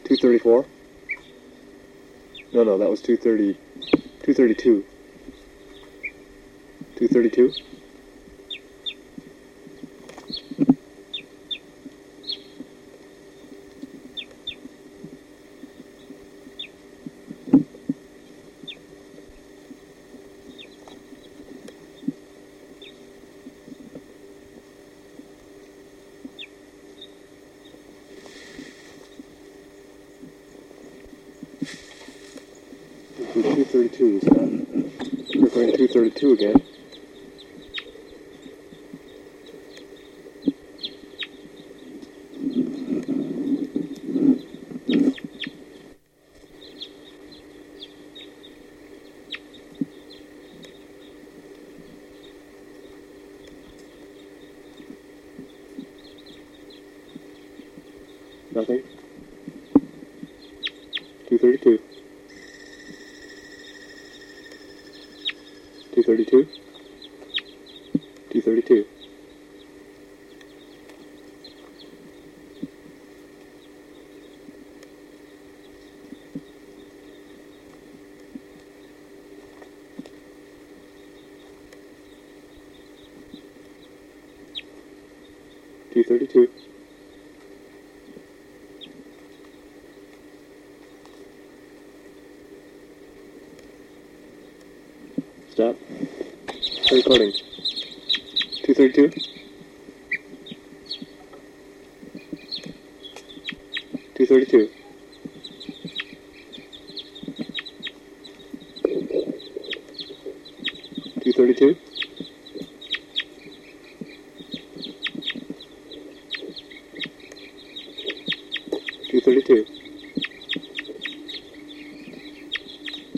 234? No, that was 230. 232. 232? Do 232, so we're going 232 again. Nothing. 232. 232. 232. 232. Stop. Start recording. 232. 232. 232. 232.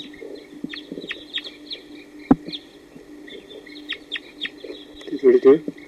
232.